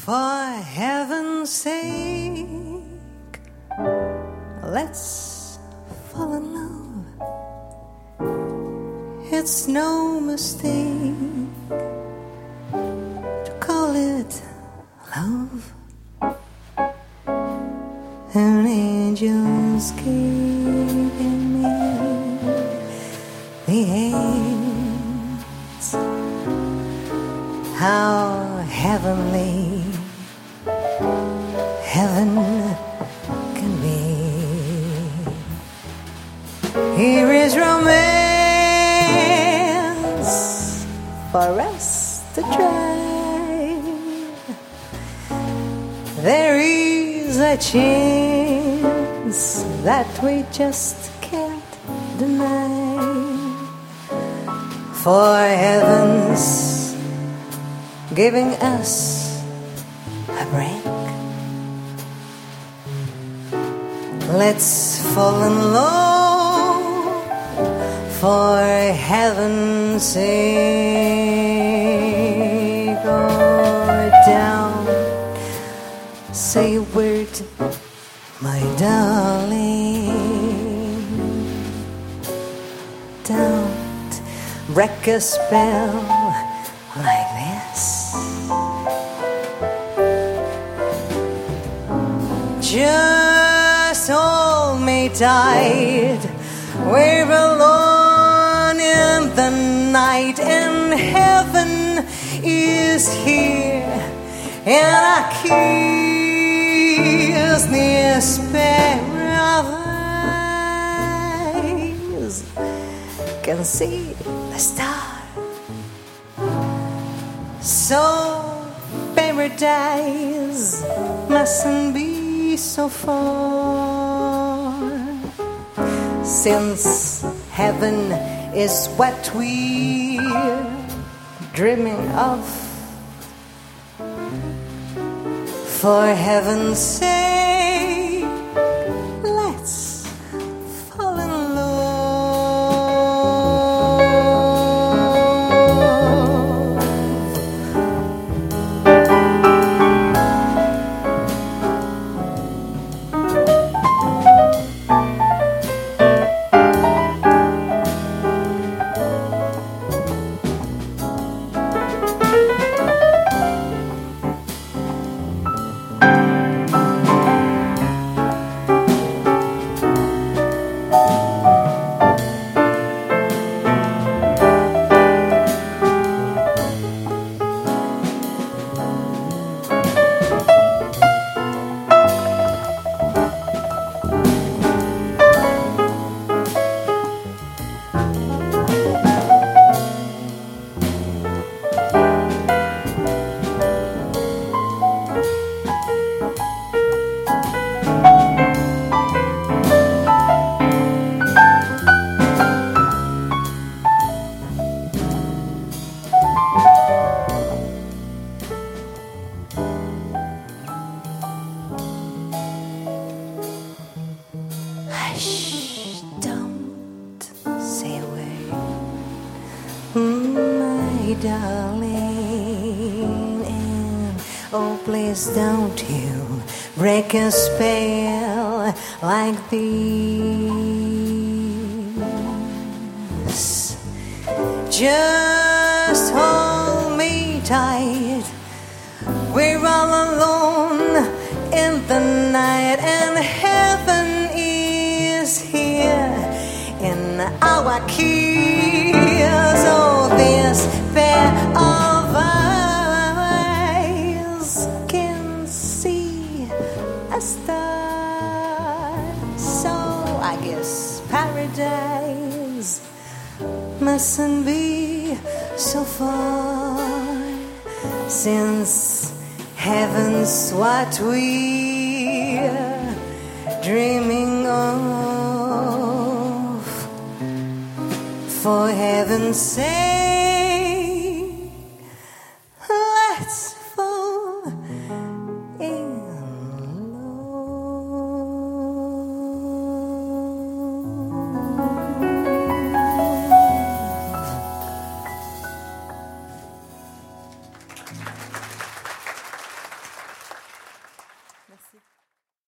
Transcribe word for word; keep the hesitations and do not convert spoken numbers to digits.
For heaven's sake, let's fall in love. It's no mistake to call it love. An angel's giving me the hands. How heavenly heaven can be. Here is romance for us to try. There is a chance that we just can't deny. For heaven's giving us a break. Let's fall in love for heaven's sake. Oh, down, say a word, my darling. Don't break a spell like this. Just hold me tight. We're alone in the night, and heaven is here. And I kiss this pair of eyes. Can see the star. So paradise mustn't be so far, since heaven is what we're dreaming of. For heaven's sake, let's fall in love. Hush, don't say a word, my darling. And oh, please don't you break a spell like this. Just hold me tight. We're all alone in the night, and heaven is here in our kiss. Oh, this pair of eyes can see a star. So I guess paradise mustn't be so far, since heaven's what we're dreaming of. For heaven's sake,